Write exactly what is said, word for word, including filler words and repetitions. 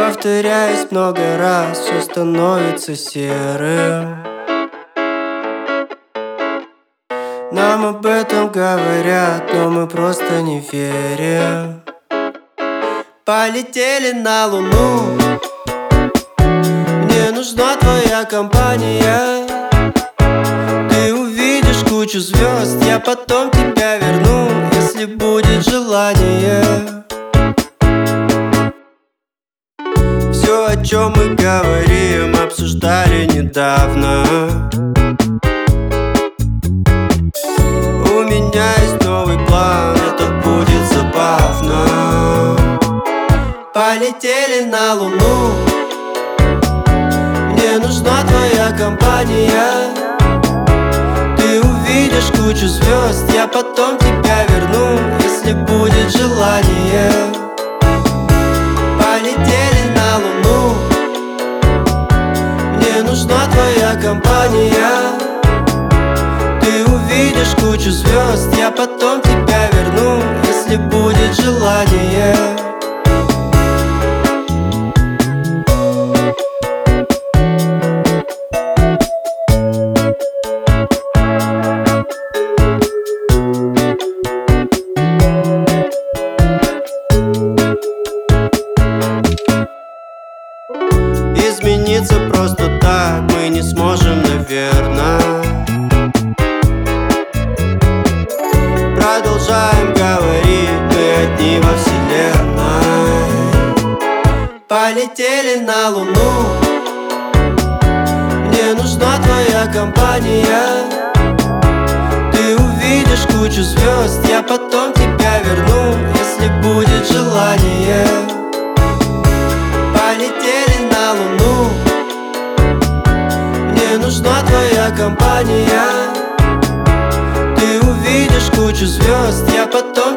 Повторяясь много раз, все становится серым. Нам об этом говорят, но мы просто не верим. Полетели на Луну, мне нужна твоя компания. Ты увидишь кучу звезд, я потом тебя верну, если будет желание. Все, о чем мы говорим, обсуждали недавно. У меня есть новый план, это будет забавно. Полетели на Луну, мне нужна твоя компания. Ты увидишь кучу звезд, я потом тебя верну, если будет желание. Полетели на Луну, мне нужна твоя компания. Ты увидишь кучу звезд, я потом тебя верну, если будет желание. Измениться просто так мы не сможем, наверное. Продолжаем говорить, мы одни во вселенной. Полетели на Луну, мне нужна твоя компания. Ты увидишь кучу звезд, я потом тебя верну, если будет желание. Полетели на Луну, мне нужна твоя компания. Ты увидишь кучу звезд, я потом